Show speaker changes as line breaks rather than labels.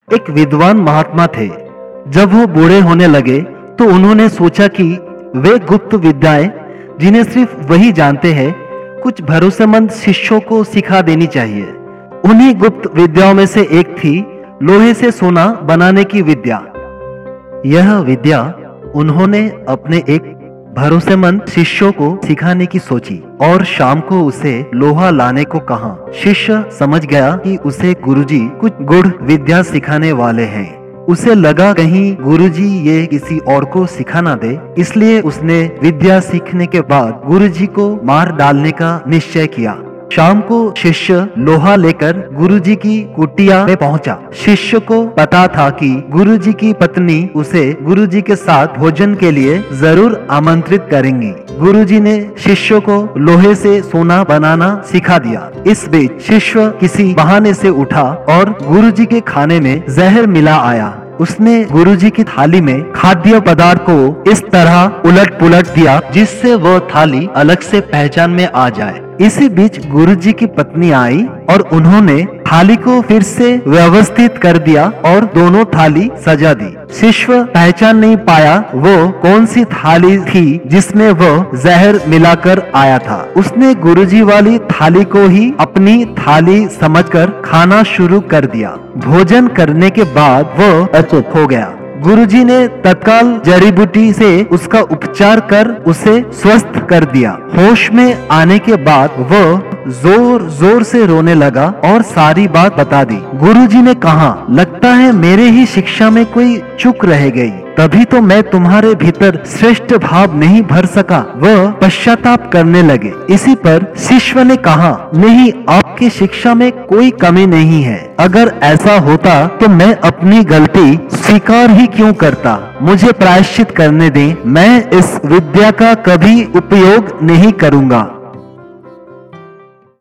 एक विद्वान महात्मा थे। जब वो बूढ़े होने लगे तो उन्होंने सोचा कि वे गुप्त विद्याएं जिन्हें सिर्फ वही जानते हैं, कुछ भरोसेमंद शिष्यों को सिखा देनी चाहिए। उन्हीं गुप्त विद्याओं में से एक थी लोहे से सोना बनाने की विद्या। यह विद्या उन्होंने अपने एक भरोसेमंद शिष्यों को सिखाने की सोची और शाम को उसे लोहा लाने को कहा। शिष्य समझ गया कि उसे गुरुजी कुछ गूढ़ विद्या सिखाने वाले हैं। उसे लगा कहीं गुरुजी ये किसी और को सिखा ना दे, इसलिए उसने विद्या सीखने के बाद गुरुजी को मार डालने का निश्चय किया। शाम को शिष्य लोहा लेकर गुरुजी की कुटिया में पहुंचा। शिष्य को पता था कि गुरुजी की पत्नी उसे गुरुजी के साथ भोजन के लिए जरूर आमंत्रित करेंगी। गुरुजी ने शिष्य को लोहे से सोना बनाना सिखा दिया। इस बीच शिष्य किसी बहाने से उठा और गुरुजी के खाने में जहर मिला आया। उसने गुरुजी की थाली में खाद्य पदार्थ को इस तरह उलट पुलट दिया जिससे वह थाली अलग से पहचान में आ जाए। इसी बीच गुरुजी की पत्नी आई और उन्होंने थाली को फिर से व्यवस्थित कर दिया और दोनों थाली सजा दी। शिष्य पहचान नहीं पाया वो कौन सी थाली थी जिसमें वह जहर मिलाकर आया था। उसने गुरुजी वाली थाली को ही अपनी थाली समझकर खाना शुरू कर दिया। भोजन करने के बाद वह अचेत हो गया। गुरुजी ने तत्काल जड़ी बूटी से उसका उपचार कर उसे स्वस्थ कर दिया। होश में आने के बाद वह जोर जोर से रोने लगा और सारी बात बता दी। गुरुजी ने कहा, लगता है मेरे ही शिक्षा में कोई चूक रह गई, तभी तो मैं तुम्हारे भीतर श्रेष्ठ भाव नहीं भर सका। वह पश्चाताप करने लगे। इसी पर शिष्य ने कहा, नहीं, आपकी शिक्षा में कोई कमी नहीं है। अगर ऐसा होता तो मैं अपनी गलती स्वीकार ही क्यों करता। मुझे प्रायश्चित करने दें, मैं इस विद्या का कभी उपयोग नहीं करूंगा।